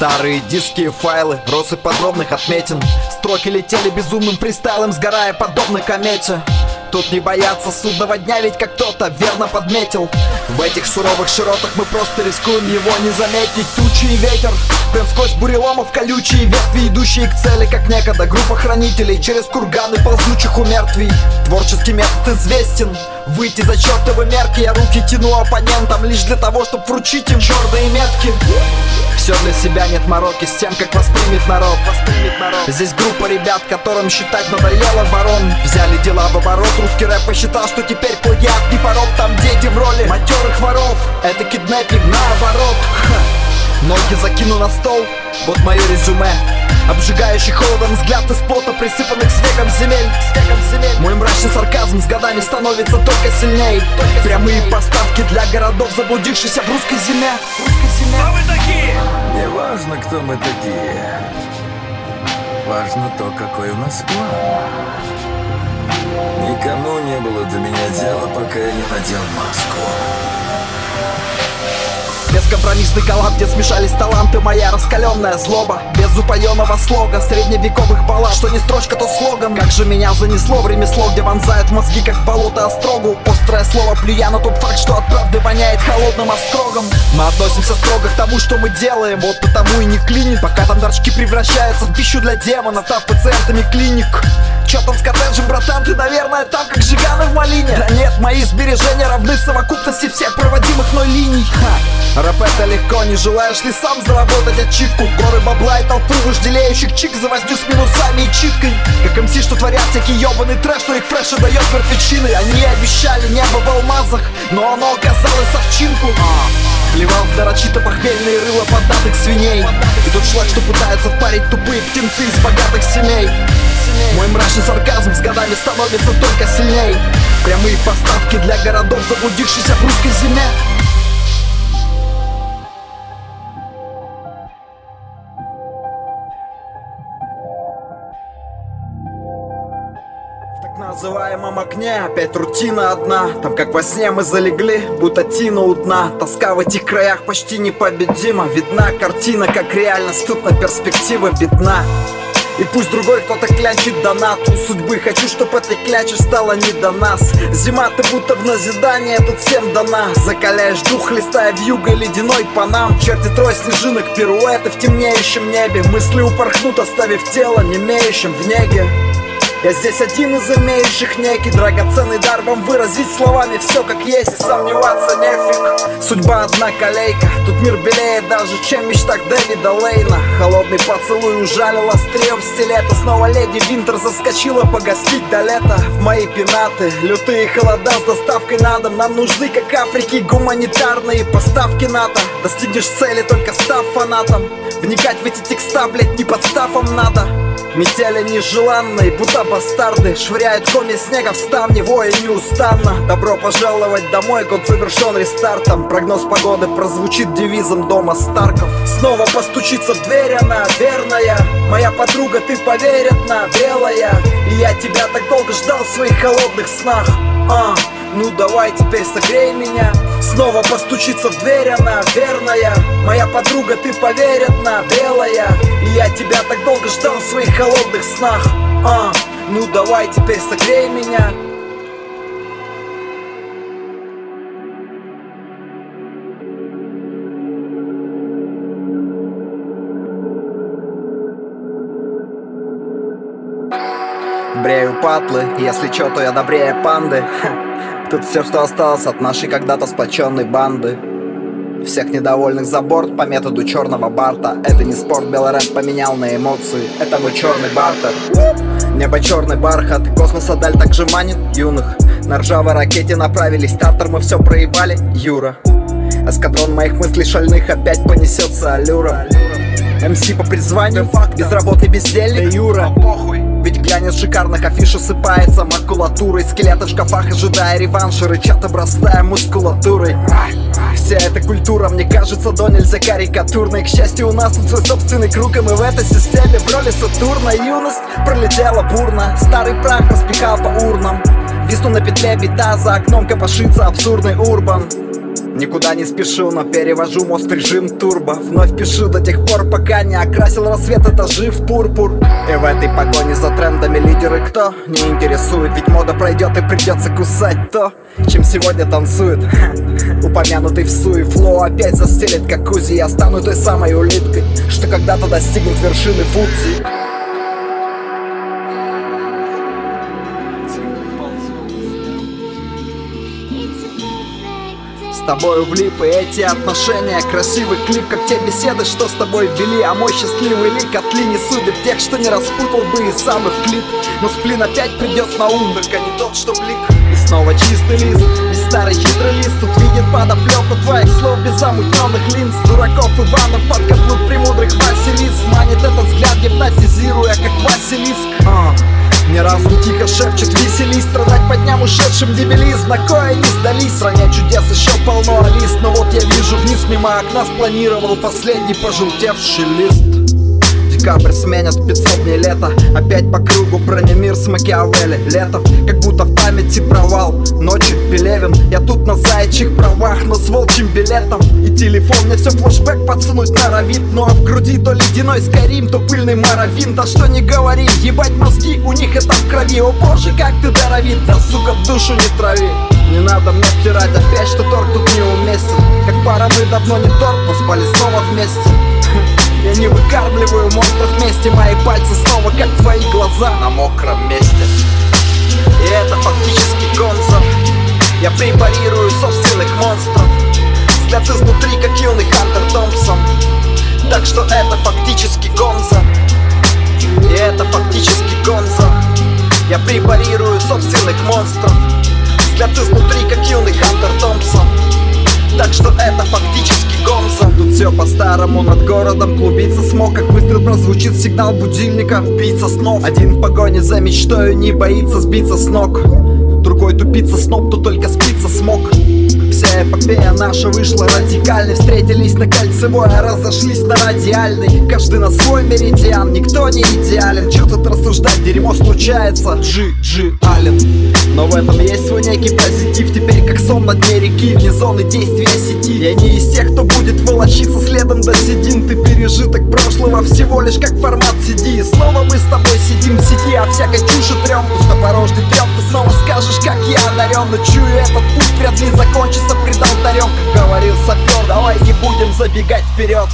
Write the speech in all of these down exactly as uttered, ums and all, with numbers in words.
Старые диски и файлы, россыпь подробных отметин. Строки летели безумным фристайлом, сгорая подобно комете. Тут не боятся судного дня, ведь как кто-то верно подметил. В этих суровых широтах мы просто рискуем его не заметить. Тучи и ветер, прям сквозь буреломов колючие ветви, идущие к цели, как некогда группа хранителей через курганы ползучих умертвий. Творческий метод известен, выйти за чертовы мерки. Я руки тяну оппонентам лишь для того, чтобы вручить им черные метки. Все для себя, нет мороки с тем, как воспримет народ. Воспримет народ. Здесь группа ребят, которым считать надоело ворон. Взяли дела в оборот, русский рэп посчитал, что теперь плагиат не порог. Там дети в роли матерых воров, это киднепинг наоборот. Ха. Ноги закину на стол, вот мое резюме. Обжигающий холодом взгляд из пота, присыпанных снегом земель. снегом земель Мой мрачный сарказм с годами становится только сильней. Только Прямые сильней. Поставки для городов, заблудившихся в русской земле. Русской земле. Кто вы такие? Не важно, кто мы такие. Важно то, какой у нас план. Никому не было до меня дела, пока я не надел маску. Бескомпромиссный коллаб, где смешались таланты, моя раскаленная злоба. Без упоенного слога, средневековых баллад, что не строчка, то слоган. Как же меня занесло в ремесло, где вонзает мозги, как в болото острогу. Острое слово, плюя на тот факт, что от правды воняет холодным острогом. Мы относимся строго к тому, что мы делаем, вот потому и не клинит. Пока там торчки превращаются в пищу для демона, став пациентами клиник. Чё там с коттеджем, братан, ты, наверное, там, как жиганы в малине. Да нет, мои сбережения равны совокупности всех проводимых мной линий. Ха. Рэп это легко, не желаешь ли сам заработать ачивку? Горы бабла и толпу вожделеющих чик за возню с минусами и читкой. Как эм си, что творят всякий ёбаный трэш, что их фреша дает мертвечины. Они обещали небо в алмазах, но оно оказалось овчинку. Плевал в нарочито похмельные рыла поддатых свиней. И тот шлак, что пытаются впарить тупые птенцы из богатых семей. Мой мрачный сарказм с годами становится только сильней. Прямые поставки для городов, заблудившихся в русской земле. В так называемом окне опять рутина одна. Там как во сне мы залегли, будто тина у дна. Тоска в этих краях почти непобедима. Видна картина, как реальность, тут на перспективы бедна. И пусть другой кто-то клянчит донат у судьбы, хочу, чтоб этой кляче стало не до нас. Зима, ты будто в назидание, тут всем дана. Закаляешь дух, листая вьюгой ледяной по нам. Черти трое снежинок, пируэты в темнеющем небе. Мысли упорхнут, оставив тело немеющим в неге. Я здесь один из имеющих некий драгоценный дар вам выразить словами все как есть и сомневаться нефиг. Судьба одна колейка, тут мир белее даже, чем в мечтах Дэвида Лейна. Холодный поцелуй ужалил острием стилета. Снова леди Винтер заскочила погостить до лета. В мои пенаты, лютые холода с доставкой на дом. Нам нужны, как Африки, гуманитарные поставки НАТО. Достигнешь цели, только став фанатом. Вникать в эти текста, блять, не подставом надо. Метели нежеланные, будто бастарды. Швыряют комья снега в ставни, воя неустанно. Добро пожаловать домой, год завершен рестартом. Прогноз погоды прозвучит девизом дома Старков. Снова постучится в дверь она, верная. Моя подруга, ты поверят-на, белая. И я тебя так долго ждал в своих холодных снах. А, ну давай теперь согрей меня. Снова постучится в дверь она, верная. Моя подруга, ты поверят-на, белая. И я тебя так долго ждал в своих холодных снах. А, ну давай теперь согрей меня. Брею патлы, если чё, то я добрее панды. Тут все, что осталось от нашей когда-то сплоченной банды. Всех недовольных за борт по методу черного барта. Это не спорт, белый рэп поменял на эмоции. Это мой черный бартер. Небо черный бархат, космоса даль также манит юных. На ржавой ракете направились стартер, мы все проебали, Юра. Эскадрон моих мыслей шальных опять понесется аллюра. эм си по призванию, безработный бездельник, Юра. Ведь глянец шикарных афиш осыпается макулатурой. Скелеты в шкафах, ожидая реванша, рычат, обрастая мускулатурой. Вся эта культура, мне кажется, до нельзя карикатурной. К счастью, у нас тут свой собственный круг, и мы в этой системе в роли Сатурна. Юность пролетела бурно, старый прах распихал по урнам. Висну на петле бита, за окном копошится абсурдный урбан. Никуда не спешу, но перевожу мост в режим турбо. Вновь пишу до тех пор, пока не окрасил рассвет этажи в пурпур. И в этой погоне за трендами лидеры кто? Не интересует, ведь мода пройдет и придется кусать то, чем сегодня танцует. Упомянутый в суе флоу опять застелит как Узи. Я стану той самой улиткой, что когда-то достигнет вершины Фудзи. С тобою влип и эти отношения. Красивый клип, как те беседы, что с тобой вели. А мой счастливый лик от ли не судит тех, что не распутал бы и сам их клип. Но сплин опять придет на ум, только не тот, что блик. И снова чистый лист, весь старый хитрый лист тут видит подоплеку твоих слов без замутненных линз. Дураков Иванов под каплут премудрых Василис. Манит этот взгляд, гипнотизируя, как Василиск. а. Мне разум тихо шепчет, веселись, страдать по дням ушедшим дебилизм. На кое не сдались, в стране чудес еще полно алис. Но вот я вижу вниз мимо окна спланировал последний пожелтевший лист. Декабрь сменят пятьсот дней лета. Опять по кругу бронемир с Макиавелли. Летов, как будто в памяти провал. Ночи Пелевин, я тут на заячьих правах, но с волчьим билетом. И телефон мне все флешбэк подсунуть норовит. Ну а в груди то ледяной Скайрим, то пыльный Моровин. Да что не говори, ебать мозги, у них это в крови. О боже, как ты даровит, да сука душу не трави. Не надо мне втирать опять, что торг тут неуместен. Как пара мы давно не торг, но спали снова вместе. Я не выкармливаю монстров вместе. Мои пальцы снова как твои глаза на мокром месте. И это фактически гонза. Я препарирую собственных монстров. Взгляд изнутри, как юный Хантер Томпсон. Так что это фактически гонза. И это фактически гонза. Я препарирую собственных монстров. Взгляд изнутри, как юный Хантер Томпсон. Так что это фактически гонза. Тут все по-старому, над городом клубится смог. Как выстрел прозвучит сигнал будильника. Убийца снов. Один в погоне за мечтою не боится сбиться с ног. Другой тупица сноб, то только спиться смог. Вся эпопея наша вышла радикальной. Встретились на кольцевой, а разошлись на радиальной. Каждый на свой меридиан, никто не идеален. Чё тут рассуждать, дерьмо случается. Джи Джи Аллен. Но в этом есть свой некий позитив. Теперь как сон на дне реки, вне зоны действия сети. Я не из тех, кто будет волочиться следом до седин. Ты пережиток прошлого, всего лишь как формат си ди. И снова мы с тобой сидим в сети, а всякой чуши трем. Пустопорожный трём, ты снова скажешь, как я одарен. Но чую, этот путь вряд ли закончится пред алтарем. Как говорил сапер, давай не будем забегать вперед.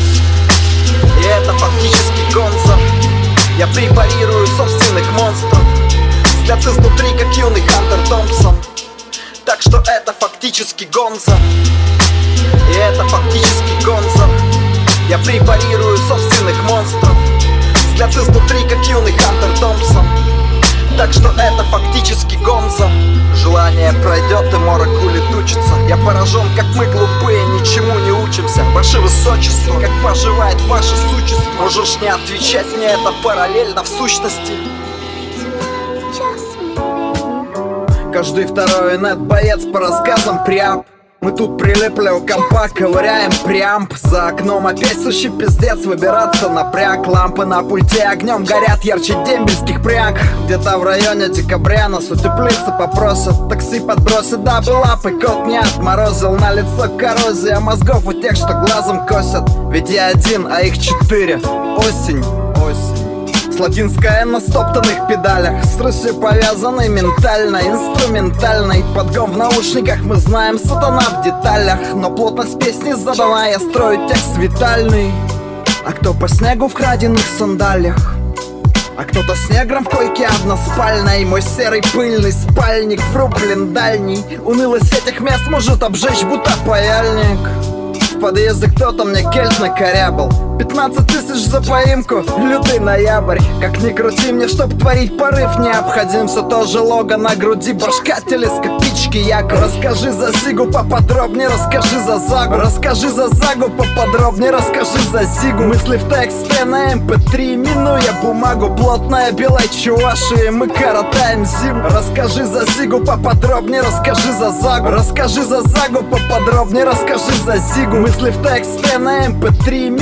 И это фактически гонза. Я препарирую собственных монстров. Взгляд изнутри, как юный Хантер Томпсон. Так что это фактически гонза. И это фактически гонза. Я препарирую собственных монстров. Взгляд изнутри, как юный Хантер Томпсон. Так что это фактически гонза. Желание пройдет и морок улетучится. Я поражен, как мы глупые, ничему не учимся. Ваше высочество, как поживает ваше существо? Можешь не отвечать мне, это параллельно в сущности. Каждый второй инет-боец по рассказам прям. Мы тут прилипли у компа, ковыряем преамп. За окном опять сущий пиздец, выбираться напряг. Лампы на пульте огнем горят ярче дембельских пряг. Где-то в районе декабря нас утеплиться попросят. Такси подбросит, дабы лапы кот не отморозил. На лицо коррозия мозгов у тех, что глазом косят. Ведь я один, а их четыре. Осень, осень. С латинской на стоптанных педалях. С Русью повязанной ментально, инструментальной. Подгон в наушниках, мы знаем, сатана в деталях. Но плотность песни задана, я строю текст витальный. А кто по снегу в краденных сандалиях? А кто-то с негром в койке односпальной. Мой серый пыльный спальник врублен дальний. Унылость этих мест может обжечь, будто паяльник. В подъезде кто-то мне кельт накорябал. Пятнадцать тысяч за поимку, лютый ноябрь. Как ни крути мне, чтоб творить порыв необходим. Все тоже лого на груди, башка телескопички якорь. Расскажи за Зигу поподробнее, расскажи за Загу. Расскажи за Загу поподробнее, расскажи за Зигу. Мысли в тексте на эм пэ три, минуя бумагу. Плотная белая Чувашия, мы коротаем зиму. Расскажи за Зигу поподробнее, расскажи за Загу. Расскажи за Загу поподробнее, расскажи за Зигу. Мысли в тексте на эм пэ три, минуя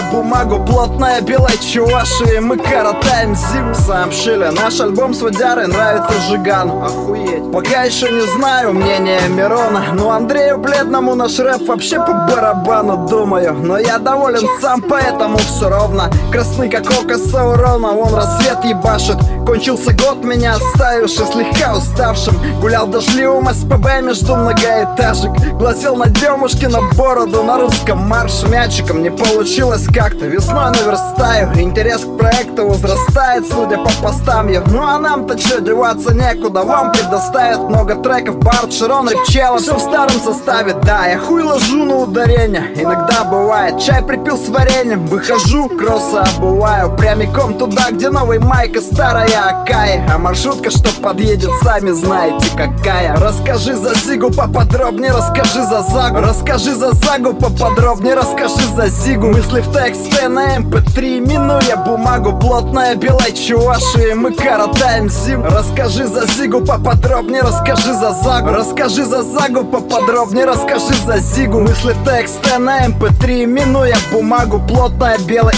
бумагу плотная белой чуваши, мы коротаем зиму. Сообщили, наш альбом с водярой нравится Жигану. Охуеть. Пока еще не знаю мнения Мирона, но Андрею Бледному наш рэп вообще по барабану, думаю. Но я доволен сам, поэтому все ровно. Красный как око Саурона, вон рассвет ебашит. Кончился год, меня оставивший слегка уставшим. Гулял дождливым СПБ между многоэтажек. Глазел на Демушкина бороду на русском марш мячиком. Не получилось как-то, весной наверстаю. Интерес к проекту возрастает, судя по постам я. Ну а нам-то чё, деваться некуда. Вам предоставят много треков, Барт, Широн, Репчелов. Все в старом составе, да, я хуй ложу на ударение. Иногда бывает, чай припил с вареньем. Выхожу, кроссы обуваю прямиком туда, где новый майк и старая Акая. А маршрутка, что подъедет, сами знаете какая. Расскажи за Зигу поподробнее, расскажи за Загу. Расскажи за Загу поподробнее, расскажи за Зигу. Мысли в тексте на эм пэ три, минуя бумагу плотная белой чуваши, мы коротаем зиму. Расскажи за Зигу поподробнее, расскажи за Загу. Расскажи за Загу поподробнее, расскажи за Зигу. Мысли в тексте на эм пэ три, минуя бумагу плотная белой.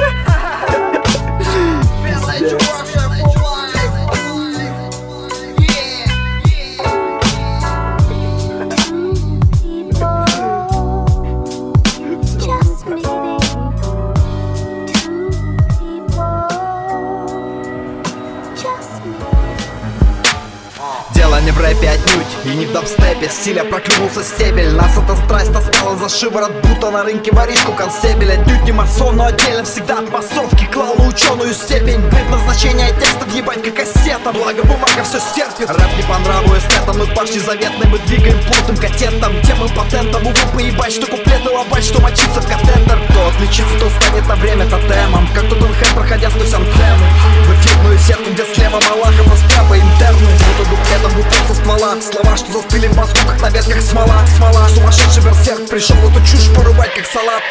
Дело не в рэпе отнюдь и не в дабстепе. Стиля проклюнулся стебель. Нас эта страсть таскала за шиворот, будто на рынке воришку констебель. Отнюдь не масон, но отдельно всегда от массовки клала ученую степень. Предназначение текстов ебать как кассета. Благо бумага все стерпит. Рэп не по нраву эстетам, но башни заветной мы двигаем плотным катетом. Темы патентом, увы, поебать, что куплеты лобать, что мочиться в катетер. Кто отличится, то станет на время тотемом. Как тот инхэм, проходя сквозь антенны. В эфирную сетку, где слева Малахов, а справа интерны. Будто дуплетом со ствола. Слова, что застыли в мозгу, как на ветках смола. Смола, сумасшедший берсерк пришел эту чушь порубать, как салат.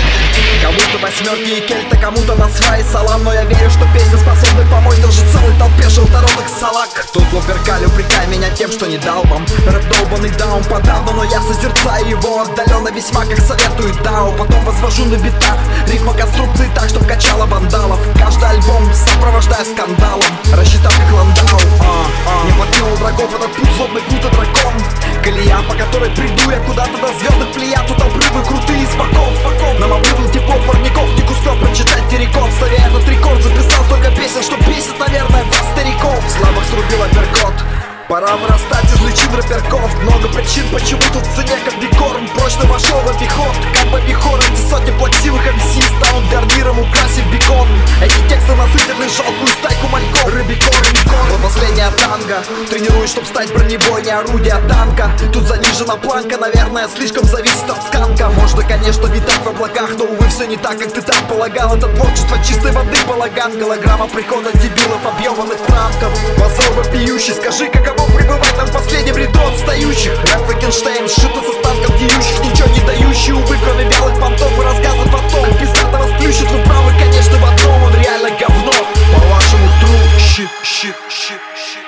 Кому-то восьмерки и кельта, кому-то на свай салам. Но я верю, что песня способна помочь даже целой толпе желторотых салак. Тут лоперкаль, упрекай меня тем, что не дал вам рэп долбанный даун подавно, но я созерцаю его отдаленно весьма, как советует Дау. Потом возвожу на битах ритма конструкции так, чтоб качало вандалов. Каждый альбом сопровождая скандалом, рассчитав как Ландау. а, а. Не подкинул врагов этот путь, злобный путь и дракон. Колея, по которой приду я куда-то до звездных плеяд. Тут обрывы крутые из боков, боков. Нам обрывал тепло парников, не успел прочитать террикон. Ставя этот рекорд, записал столько песен, что бесит, наверное, вас стариков. Слабых срубил апперкот. Пора вырастать из личин рэперков. Много причин, почему тут в цене как декорм. Прочно вошел в обиход, как бы бихор. Эти сотни плаксивых эм си станут гарниром, украсив бекон. Эти тексты насытили жалкую стайку мальков. Рыбикор, рыбикор. Вот последняя танго. Тренируюсь, чтоб стать бронебойней, орудия танка. Тут занижена планка, наверное, слишком зависит от сканка. Можно, конечно, витать в облаках, но, увы, все не так, как ты там полагал. Это творчество чистой воды, балаган. Голограмма прихода дебилов, объеманных транков. Мазал вопиющий, скажи, каково пребывать там в последнем ряду отстающих. Рэп Франкенштейн, сшито со станков деющих, ничего не дающий, увы, кроме вялых понтов и рассказов о том, как пиздато вас плющит. Вы правы, конечно, в одном, он реально говно. По-вашему, true shit, shit, shit, shit.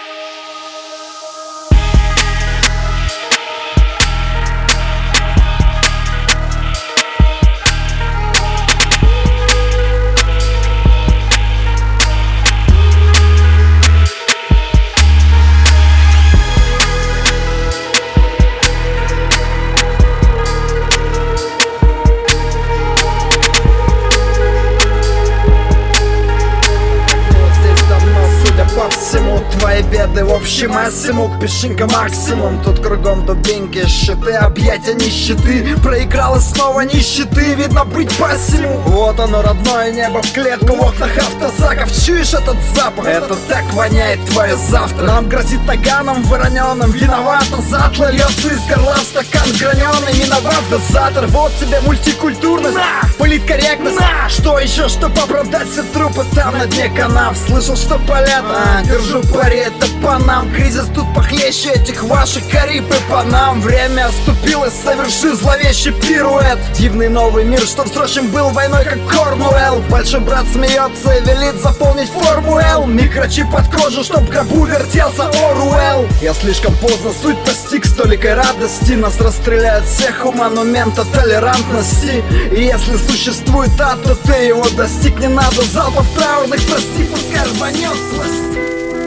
Твои беды в общем массимум, песчинка максимум. Тут кругом дубинки, щиты, объятия нищеты. Проиграл и снова нищеты, видно быть посему. Вот оно, родное небо в клетку, в окнах автозаков. Чуешь этот запах? Это так воняет твое завтра. Нам грозит наганом вороненым, виновата затла. Льется из горла в стакан граненый, миновав дозатор. Вот тебе мультикультурность, на! Политкорректность, на! Что еще, чтоб оправдать все трупы там на дне канав? Слышал, что палят, а, держу пари, это по нам. Кризис тут похлеще этих ваших Кариб и по нам. Время оступилось, соверши зловещий пируэт. Дивный новый мир, что в срочном был войной, как Корнуэлл. Большой брат смеется и велит заполнить форму Л. Микрочип под кожу, чтоб в гробу вертелся Оруэлл. Я слишком поздно суть постиг столикой радости. Нас расстреляют всех у монумента толерантности. И если существует ад, то ты его достиг. Не надо залпов траурных, прости, пускай рванет сласть.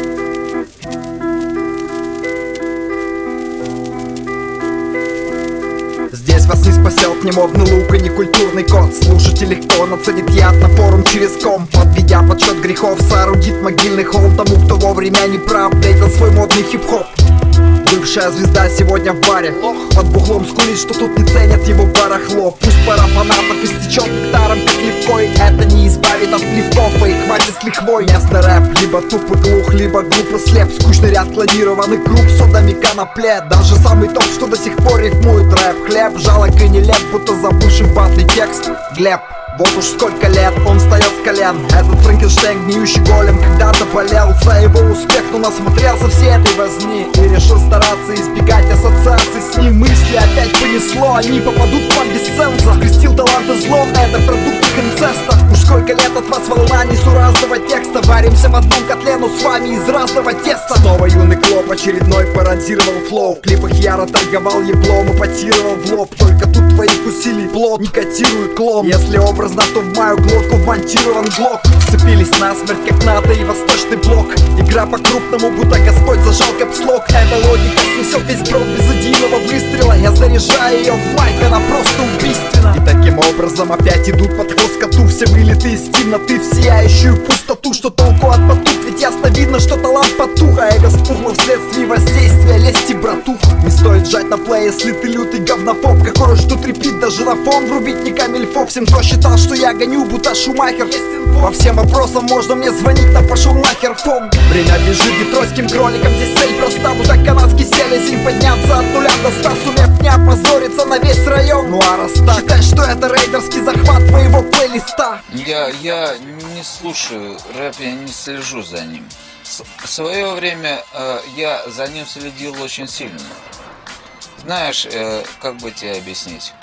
Здесь вас не спасет ни модный лук и ни культурный код. Слушайте легко, наценит яд на форум через ком. Подведя подсчет грехов, соорудит могильный холм тому, кто вовремя не проапдейтил свой модный хип-хоп. Бывшая звезда сегодня в баре, под бухлом скулит, что тут не ценят его барахло. Пусть пара фанатов истечет нектаром, как легкой. Это не избавит от плевков, и хватит с лихвой. Местный рэп, либо тупо глух, либо глупо слеп. Скучный ряд клонированных групп, содами конопле. Даже самый топ, что до сих пор рифмует рэп. Хлеб, жалок и нелеп, будто забывший в батле текст. Глеб, вот уж сколько лет он встает с колен. Этот Франкенштейн, гниющий голем, когда-то болел за его успех, но насмотрелся всей этой возни и решил стараться избегать ассоциаций с ним. Мысли опять понесло, они попадут к вам без ценза. Скрестил таланты злом, это продукт их инцеста. Уж сколько лет от вас волна несуразного текста. Варимся в одном котле, но с вами из разного теста. Снова юный Клоп очередной пародировал флоу. В клипах яро торговал еблом и потировал в лоб. Только тут твоих усилий плод не котирует клон. Если образно, то в мою глотку вмонтирован глок. Сцепились насмерть, как НАТО и Восточный блок. Игра по-крупному, будто Господь зажал капслок. Эта логика снесет весь брод без единого выстрела. Я заряжаю ее в майк, она просто убийственна. И таким образом опять идут под хвост коту. Все вылеты из темноты в сияющую пустоту. Что толку от потух, ведь ясно видно, что талант потух. А эго спухло вследствие воздействия лести братух. Не стоит жать на плей, если ты лютый говнофоб. Какой что трепит, даже на фон врубить не камильфо. Всем, кто считал, что я гоню, будто Шумахер. По всем вопросам можно мне звонить, но пошел нахер фон. Время бежит детройским кроликом, здесь цель проста, будто канадский селезень. Подняться от нуля до ста, сумев не опозориться на весь район. Ну а раз так, считай, что это рейдерский захват твоего плейлиста. Я, я не слушаю рэп, я не слежу за ним. В свое время э, я за ним следил очень сильно. Знаешь, э, как бы тебе объяснить?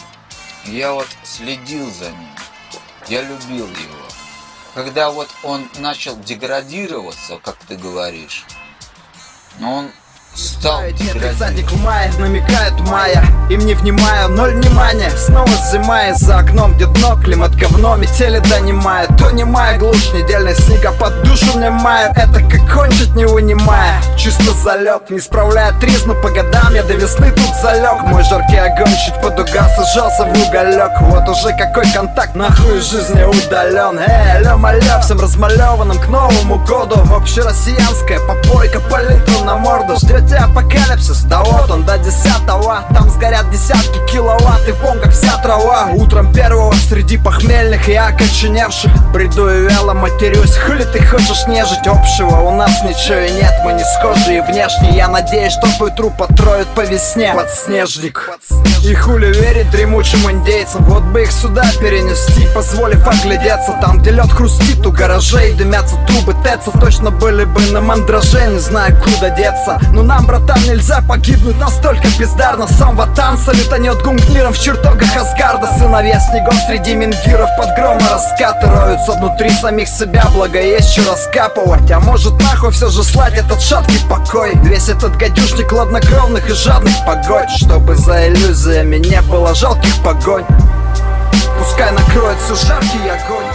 Я вот следил за ним, я любил его. Когда вот он начал деградироваться, как ты говоришь, но он стал тридцатник в мае, намекает Майя. Им не внимаю, ноль внимания. Снова зима, и за окном где дно. Климат говно, метели донимает. То не моя глушь, недельный снега под душу мне маю. Это как кончить не вынимая. Чисто залет, не справляет тризну по годам. Я до весны тут залег. Мой жаркий огонь чуть подугас, сжался в уголек. Вот уже какой контакт, нахуй из жизни удален. Эй, алё, малё, всем размалеванным к Новому году. Общероссиянская попойка по литру на морду. Ждет апокалипсис, да вот он до десятого. Там сгорят десятки киловатт и в бомбах вся трава. Утром первого среди похмельных и окоченевших бреду и вяло матерюсь. Хули ты хочешь нежить общего? У нас ничего и нет, мы не схожи и внешне. Я надеюсь, что твой труп отроют по весне. Подснежник. И хули верить дремучим индейцам. Вот бы их сюда перенести, позволив оглядеться. Там, где лед хрустит, у гаражей дымятся трубы ТЭЦа. Точно были бы на мандраже, не знаю куда деться. Но нам, братан, нельзя погибнуть настолько бездарно. Сам Ватан салютанет гунгниром в чертогах Асгарда. Сыновья снегов среди мингиров под грома раскаты роются внутри самих себя, благо есть что раскапывать. А может нахуй все же слать этот шаткий покой. Весь этот гадюшник хладнокровных и жадных погодь, чтобы за иллюзиями не было жалких погонь. Пускай накроет все жаркий огонь.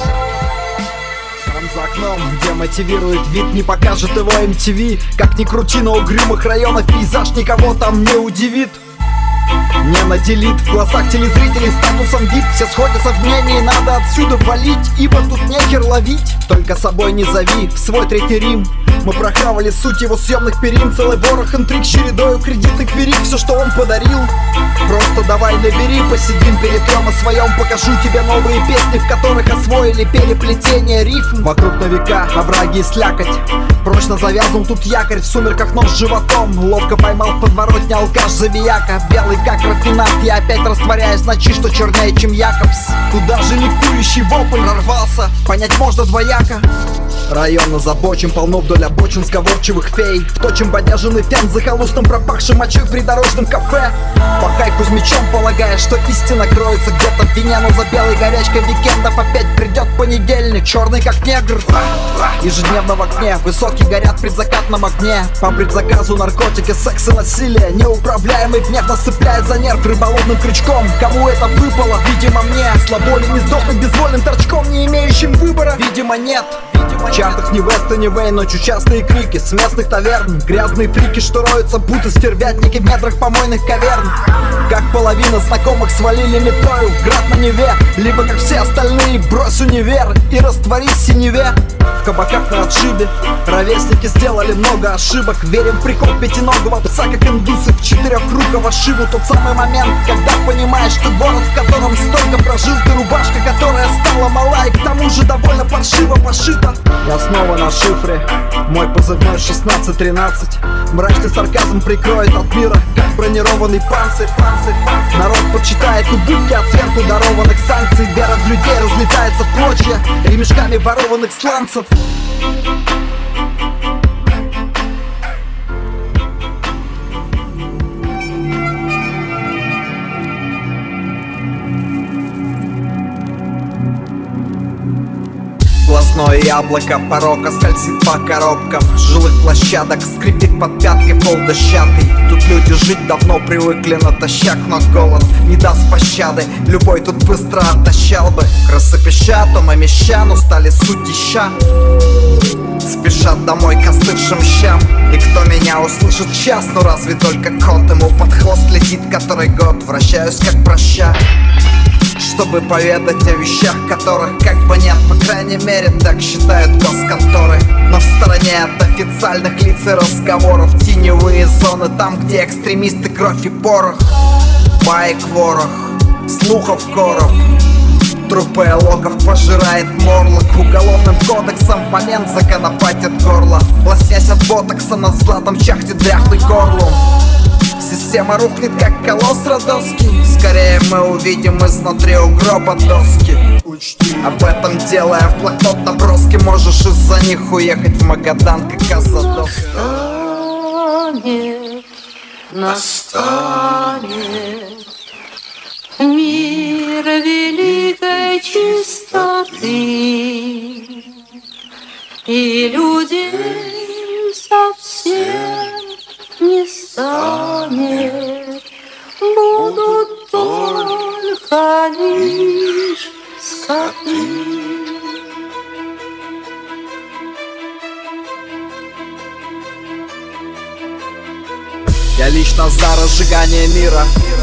За окном, где мотивирует вид, не покажет его эм ти ви. Как ни крути, но угрюмых районов пейзаж никого там не удивит. Не наделит в глазах телезрителей статусом вип. Все сходятся в мнении, надо отсюда валить, ибо тут нехер ловить. Только собой не зови в свой третий Рим. Мы прохавали суть его съемных перин. Целый ворох интриг с чередою кредитных верик. Все, что он подарил, просто давай набери. Посидим, перетрем о своем, покажу тебе новые песни, в которых освоили переплетение рифм. Вокруг на века овраги и слякоть. Прочно завязан тут якорь, в сумерках нож животом. Ловко поймал в подворотне алкаш забияка. Белый как рафинат, я опять растворяюсь в ночи, что чернее, чем Якобс. Туда же ликующий вопль рвался, понять можно двояко. Район озабочен, полно вдоль обочин сговорчивых фей. Вточим бодяженный фен захолустным пропахшим мочой в придорожном кафе. Пахай Кузьмичом, полагая, что истина кроется где-то в вине. Но за белой горячкой викендов опять придет понедельник. Начальник черный как негр. Ежедневно в окне высотки горят в предзакатном огне. По предзаказу наркотики, секс и насилие. Неуправляемый гнев нас цепляет за нерв рыболовным крючком. Кому это выпало? Видимо мне. Слабо ли не сдохнуть безвольным торчком, не имеющим выбора? Видимо нет. В чартах ни Веста, ни Вей, ночью частые крики с местных таверн. Грязные фрики, что роются, будто стервятники в недрах помойных каверн. Как половина знакомых свалили метою в град на Неве. Либо как все остальные брось универ и растворись в синеве. В кабаках на отшибе ровесники сделали много ошибок. Верим в прикол пятиногого пса, как индусы в четырехрукого шиву. Тот самый момент, когда понимаешь, что город, в котором столько прожил ты, рубашка, которая стала мала и к тому же довольно паршиво пошита. Я снова на шифре, мой позывной шестнадцать тринадцать. Мрачный сарказм прикроет от мира, как бронированный панцирь. Народ почитает убытки от сверху дарованных санкций. Вера в людей разлетается в клочья ремешками ворованных сланцев. Глазное яблоко порока скользит по коробкам жилых площадок, скрипит под пятки пол дощатый. Тут люди жить давно привыкли натощак, но голод не даст пощады. Любой тут быстро отощал бы. Красопещатом и мещан устали судища, спешат домой к остывшим щам. И кто меня услышит час, ну разве только кот ему под хвост летит который год. Вращаюсь как проща, чтобы поведать о вещах, которых как бы нет. По крайней мере, так считают госконторы. Но в стороне от официальных лиц и разговоров теневые зоны, там, где экстремисты, кровь и порох. Баек ворох, слухов короб, трупы локов пожирает морлок. Уголовным кодексом в момент законопатит горло. Лоснясь от ботокса, над златом чахнет дряхлый горлом. Система рухнет, как колосс родовский. Скорее мы увидим изнутри у гроба доски. Об этом делая в блокнот наброски. Можешь из-за них уехать в Магадан, как Азадовский. Настанет, настанет мир великой чистоты, и людей совсем не станет, будут только лишь скоты. Я лично за разжигание мира,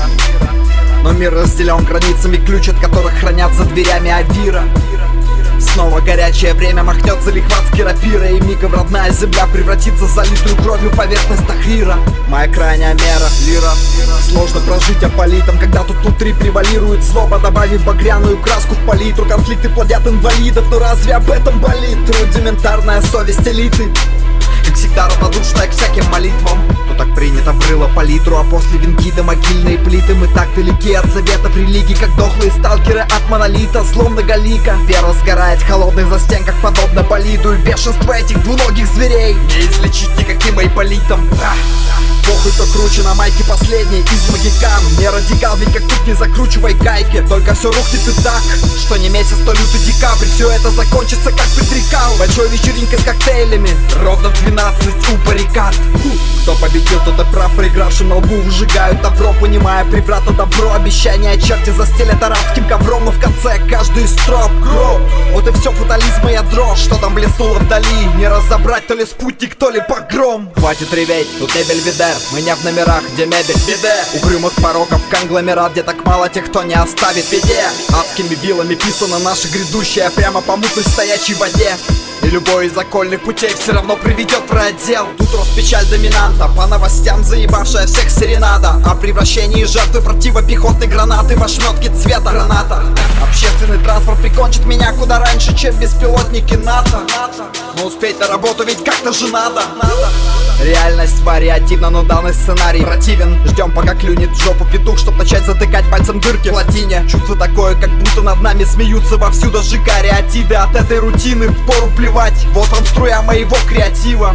но мир разделен границами, ключ от которых хранят за дверями Авира. Снова горячее время махнет залихватски рапира, и мигом родная земля превратится в залитую кровью поверхность Тахрира. Моя крайняя мера — лира. Сложно прожить аполитом, когда тут внутри превалирует злоба, добавив багряную краску в палитру. Конфликты плодят инвалидов, но разве об этом болит рудиментарная совесть элиты? Как всегда равнодушная к всяким молитвам. Но так принято в рыло палитру, а после венки до могильные плиты. Мы так далеки от заветов религий, как дохлые сталкеры от монолита. Зло многолика, вера сгорает в холодных застенках, подобно болиду. И бешенство этих двуногих зверей не излечить никаким айполитом. Похуй, кто круче на майке последний из магикан. Не радикал, ведь как тут не закручивай гайки. Только все рухнет и так, что не месяц, то лютый декабрь. Все это закончится, как предрекал, большой вечеринкой с коктейлями ровно в двенадцать у баррикад. Кто победил, тот и прав, проигравшим на лбу выжигают добро, понимая преврата добро. Обещания черти застелят арабским ковром, но в конце каждый строп гроб. Вот и все фатализм и ядро, что там блеснуло вдали. Не разобрать, то ли спутник, то ли погром. Хватит реветь, тут не Бельведер, мы не в номерах, где мебель беде. Угрюмых пороков конгломерат, где так мало тех, кто не оставит в беде. Адскими вилами писано наше грядущее прямо по мутной стоячей воде. И любой из окольных путей все равно приведет в райотдел. Тут Роспечаль доминанта, по новостям заебавшая всех серенада о превращении жертвы противопехотной гранаты в ошметки цвета граната. Общественный транспорт прикончит меня куда раньше, чем беспилотники НАТО. Но успеть на работу ведь как-то же надо. Реальность вариативна, но данный сценарий противен. Ждем, пока клюнет в жопу петух, чтоб начать затыкать пальцем дырки в плотине. Чувство такое, как будто над нами смеются вовсю, даже кариатиды. От этой рутины впору плевать, вот он струя моего креатива.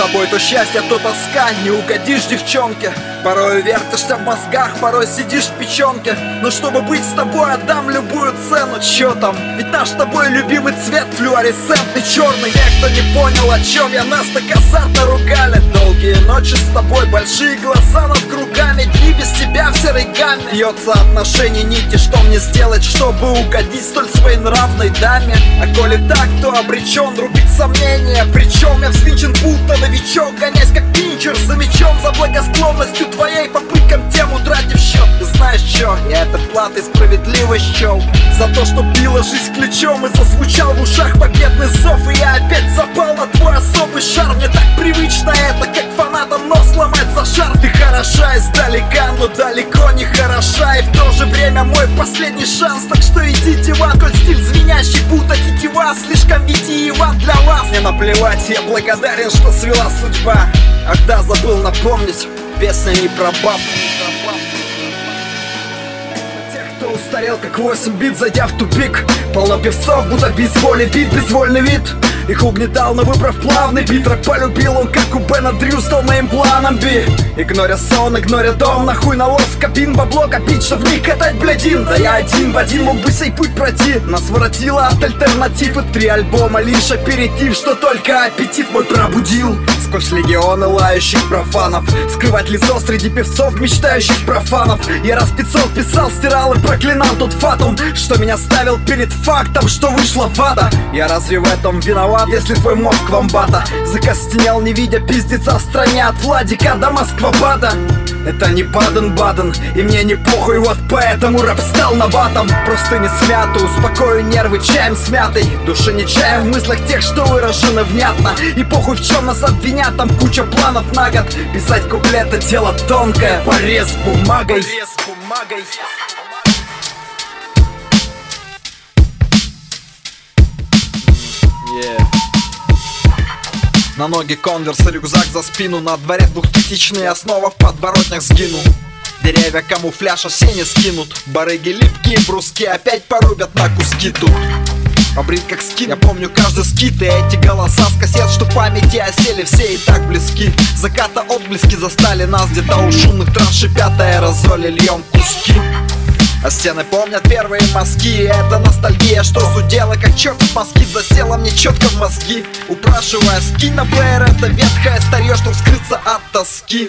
тобой то счастье, то тоска. Не угодишь девчонке, порой вертишься в мозгах, порой сидишь в печенке. Но чтобы быть с тобой, отдам любую цену. Чё там, ведь наш с тобой любимый цвет флюоресцентный черный. Те, кто не понял, о чем я, нас так азартно ругали. Долгие ночи с тобой, большие глаза над кругами, дни без тебя в серой гамме. Бьется отношений нити, что мне сделать, чтобы угодить столь своенравной даме? А коли так, то обречен рубить сомнения. Причем я взвинчен будто новичок, гонясь как пинчер за мечом, за благосклонностью твоей, попыткам тем утратив счет. Ты знаешь чё, я это платой справедливо счел за то, что била жизнь ключом и зазвучал в ушах победный зов. И я опять запал на твой особый шар. Мне так привычно это, как фанатам нос ломать за шар. Ты хороша издалека, но далеко не хороша, и в то же время мой последний шанс. Так что идите в ад, коль стиль звенящий, будто тетива слишком витиева для вас. Мне наплевать, я благодарен, что свела судьба. Ах да, забыл напомнить, песня не про баб. Кто устарел, как восемь бит, зайдя в тупик. Полно певцов, будто без воли бит, безвольный вид. Их угнетал, но выбрав плавный бит. Рэп полюбил он, как у Бена Дрю, стал моим планом би. Игноря сон, игноря дом, нахуй навоз в кабин. Бабло копить, что в них катать блядин. Да я один в один мог бы сей путь пройти. Нас воротило от альтернативы три альбома, лишь аперитив, что только аппетит мой пробудил. Сквозь легионы лающих профанов, скрывать лицо среди певцов, мечтающих профанов. Я раз пятьсот писал, стирал и проклинал тот фатум, что меня ставил перед фактом, что вышла вата. Я разве в этом виноват, если твой мозг вамбата закостенел, не видя пиздеца в стране от Владика до Москва-Бада? Это не Баден-Баден, и мне не похуй, вот поэтому рэп стал набатом. Просто не смято, успокою нервы чаем с мятой. Души не чаем в мыслях тех, что выражены внятно. И похуй в чем нас обвинят, там куча планов на год. Писать куплеты дело тонкое, порез бумагой. Порез бумагой. Yeah. На ноги конверс и рюкзак за спину. На дворе двухтысячные, основа в подворотнях сгину. Деревья камуфляж осенне скинут. Барыги липкие бруски опять порубят на куски тут. Побрит как скин, я помню каждый скит. И эти голоса с кассет, что в памяти осели, все и так близки. Заката отблески застали нас где-то у шумных трасс. Шипят аэрозоли, льем куски. А стены помнят первые мазки. Это ностальгия, что зудела, как чертов москит. Засела мне четко в мозги, упрашивая скинь на плеер. Это ветхое старье, чтоб скрыться от тоски.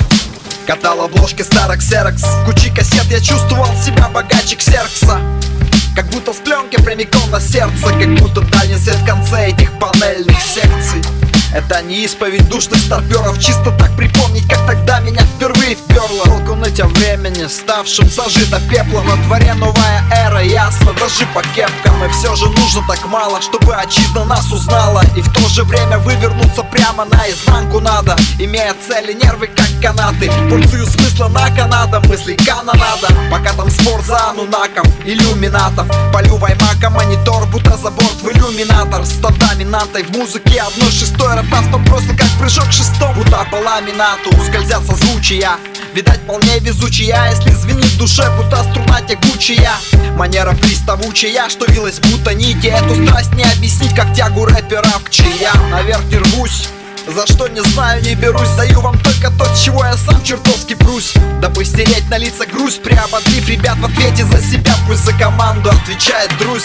Катал обложки старых ксерокс, кучи кассет, я чувствовал себя богаче ксеркса. Как будто с пленки прямиком на сердце, как будто дальний свет в конце этих панельных секций. Это не исповедь душных старперов, чисто так припомнить, как тогда меня впервые вперло. Толку ныть о времени, ставшим зажито пеплом. На дворе новая эра, ясно, даже по кепкам. И все же нужно так мало, чтобы отчизна нас узнала. И в то же время вывернуться прямо наизнанку надо, имея цели, нервы как канаты. Порцию смысла на канада, мыслей канонада. Пока там спор за анунаков, иллюминатов. Полю ваймака, монитор, будто за борт в иллюминатор. Став доминантой в музыке одной шестой. Нас просто как прыжок шестом, будто по ламинату скользят созвучия. Видать, вполне везучая, если звенит в душе, будто струна тягучая. Манера приставучая, что вилась будто нити. Эту страсть не объяснить, как тягу рэпера к чаям. Наверх не рвусь, за что не знаю, не берусь. Даю вам только то, чего я сам чертовски прусь. Дабы стереть на лица грусть, приободрив ребят в ответе за себя. Пусть за команду отвечает Друзь.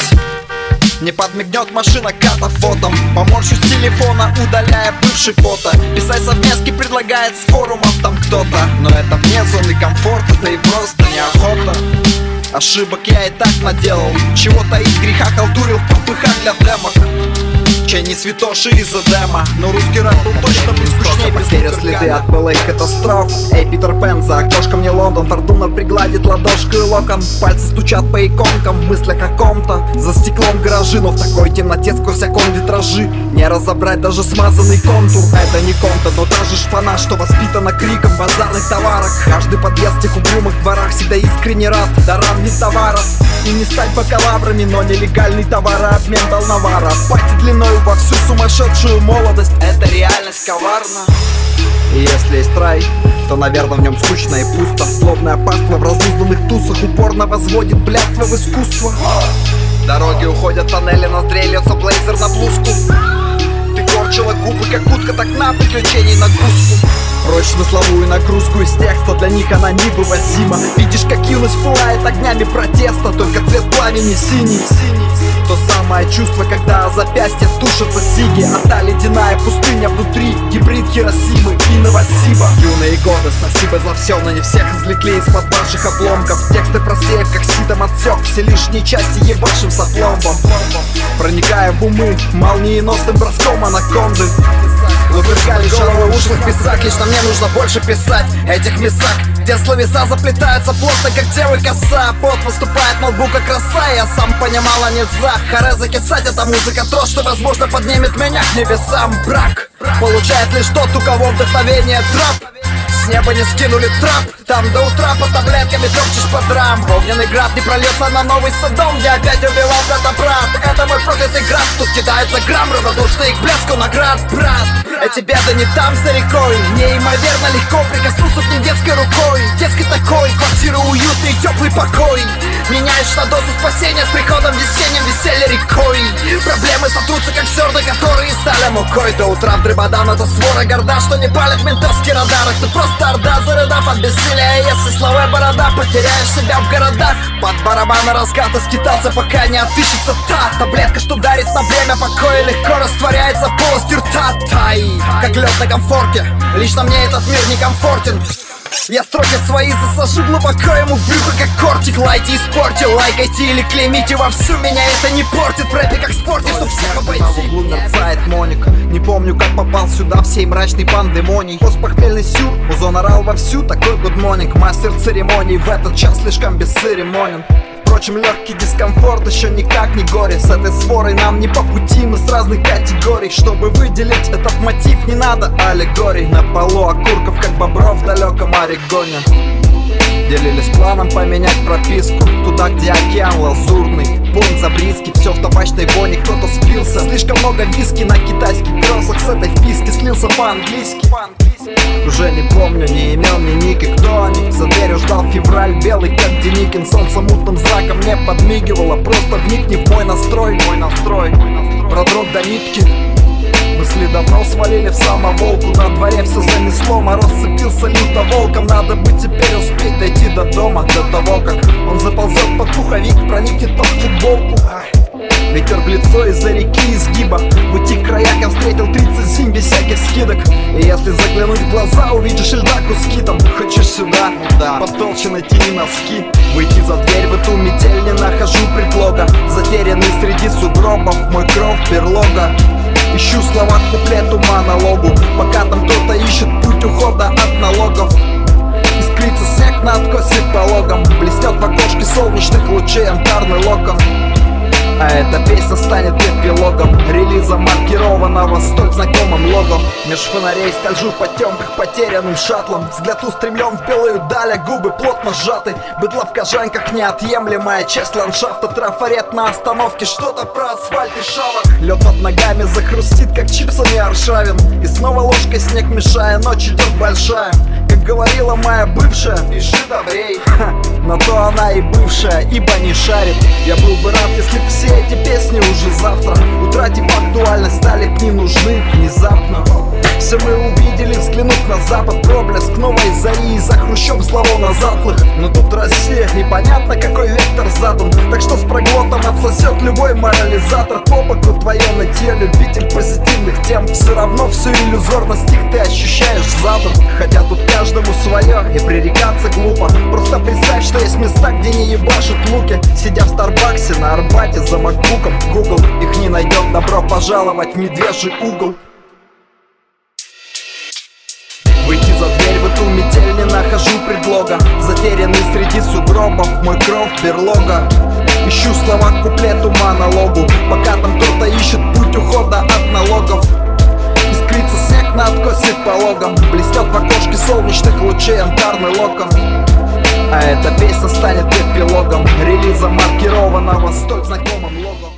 Не подмигнет машина катафотом, поморщусь с телефона, удаляя бывший фото. Писать совместки предлагает с форумов там кто-то. Но это вне зоны комфорта, да и просто неохота. Ошибок я и так наделал, чего таить греха, халтурил в попыхах для демок. Чай не святоши из-за дема, но русский рэп был точно не скучнее. Потеря следы от былых катастроф. Эй, Питер Пен, за окошком не Лондон. Фортуна пригладит ладошкой локон. Пальцы стучат по иконкам, в мыслях о ком-то. За стеклом гаражи, но в такой темноте сквозь окон витражи не разобрать даже смазанный контур. Это не контент, но даже шпана, что воспитана криком в базарных товарах. Каждый подъезд в тех угрюмых дворах всегда искренне рад дарам не товаров. И не стать бакалаврами, но нелегальный товарообмен дал навара. Пати длиной во всю сумасшедшую молодость. Это реальность коварна. И если есть рай, то, наверное, в нем скучно и пусто. Злобная паства в разнузданных тусах упорно возводит блядство в искусство. Дороги уходят, тоннели, ноздрей льется блейзер на блузку. Ты корчила губы, как будка, так на приключений нагрузку. Прочь смысловую нагрузку из текста, для них она невывозима. Видишь, как юность пылает огнями протеста, только цвет пламени синий. То самое чувство, когда запястье тушатся сиги, а та ледяная пустыня внутри, гибрид Хиросимы и Новосиба. Юные годы, спасибо за все, но не всех извлекли из-под ваших обломков. Тексты просеяв, как ситом отсек, все лишние части ебашим с опломбом. Проникая в умы молниеносным броском анаконды. Лубрикали головы в ушах писак, лично мне нужно больше писать этих месак, где словеса заплетаются плотно, как девы коса. Пот выступает на лбу, как роса, я сам понимала не за харе закисать. Это музыка то, что возможно поднимет меня к небесам. Брак получает лишь тот, у кого вдохновение трап. С неба не скинули трап, там до утра под таблетками топчешь по драм. Огненный град не прольется на новый Содом, где опять убивал брата-брат. Это мой проклятый град, тут кидается грамм, равнодушный к блеску наград. Брат, эти беды не там за рекой, неимоверно легко прикоснуться к ним детской рукой. Детской такой, квартира уютный, теплый покой. Меняешь на дозу спасения с приходом весенним веселья рекой. Проблемы сотрутся, как зерна, которые стали мукой. До утра в дребодан это свора горда, что не палит ментовский радар. Ты просто орда, зарыдав от бессилия. Если словая борода, потеряешь себя в городах. Под барабаны раскаты скитаться, пока не отыщется та таблетка, что дарит на время покоя, легко растворяется полостью рта. Тай, как лед на комфорте, лично мне этот мир не комфортен. Я строки свои засажу глубоко ему в брюхо, как кортик. Лайте испортил, лайкайте или клеймите вовсю, меня это не портит. В рэпе как в спорте, чтоб всех обойти. В углу мерцает моник, не помню, как попал сюда всей мрачной пандемоний. Постпохмельный сюр, музон орал вовсю, такой good morning. Мастер церемоний в этот час слишком бесцеремонен. Впрочем, легкий дискомфорт еще никак не горе. С этой сворой нам не по пути, мы с разных категорий. Чтобы выделить этот мотив, не надо аллегорий. На полу окурков, как бобров в далеком Орегоне. Делились планом поменять прописку туда, где океан лазурный. Пон забриски, все в табачной воне, кто-то спился. Слишком много виски на китайских кроссах, с этой вписки слился по-английски. Уже не помню ни имен, ни ники, кто они. За дверью ждал февраль, белый как Деникин. Солнце мутным знаком мне подмигивало. Просто вникни в мой настрой, мой настрой. Продрог до нитки. Мысли давно свалили в самоволку. На дворе все занесло, мороз сцепился люто волком. Надо бы теперь успеть дойти до дома, до того, как он заползет под пуховик, проникнет под футболку. Ветер в лицо из-за реки изгиба. В этих краях я встретил тридцать зим без всяких скидок. И если заглянуть в глаза, увидишь льда куски там. Хочешь сюда? Да. Потолще найти не носки. Выйти за дверь в эту метель не нахожу предлога. Затерянный среди сугробов, мой кров берлога. Ищу слова к куплету монологу, пока там кто-то ищет путь ухода от налогов. Искрится снег на откосе пологом, блестет в окошке солнечных лучей янтарный локон. А эта песня станет эпилогом релиза, маркированного столь знакомым логом. Меж фонарей скольжу в потемках потерянным шаттлом. Взгляд устремлен в белую даль, а губы плотно сжаты. Быдло в кожанках неотъемлемая часть ландшафта. Трафарет на остановке, что-то про асфальт и шавок. Лед под ногами захрустит, как чипсами аршавин. И снова ложкой снег мешая, ночь идет большая. Как говорила моя бывшая, пиши добрей. Ха, на то она и бывшая, ибо не шарит. Я был бы рад, если б все эти песни уже завтра, утратив актуальность, стали б не нужны внезапно. Все мы увидели, взглянув на запад, проблеск новой зари из-за хрущев словно затлых. Но тут Россия, непонятно какой вектор задан. Так что с проглотом отсосет любой морализатор. По боку твое нытье, любитель позитивных тем. Все равно всю иллюзорность их ты ощущаешь задом. Хотя тут каждому свое, и пререкаться глупо. Просто представь, что есть места, где не ебашут луки. Сидя в Старбаксе на Арбате за макбуком, Google их не найдет. Добро пожаловать в медвежий угол. Выйти за дверь в эту метель не нахожу предлога. Затерянный среди сугробов, мой кров берлога. Ищу слова к куплету монологу, пока там кто-то ищет путь ухода от налогов. Искрится снег на откосе пологом, блестет в окошке солнечных лучей янтарный локон. А эта песня станет эпилогом релиза, маркированного столь знакомым логом.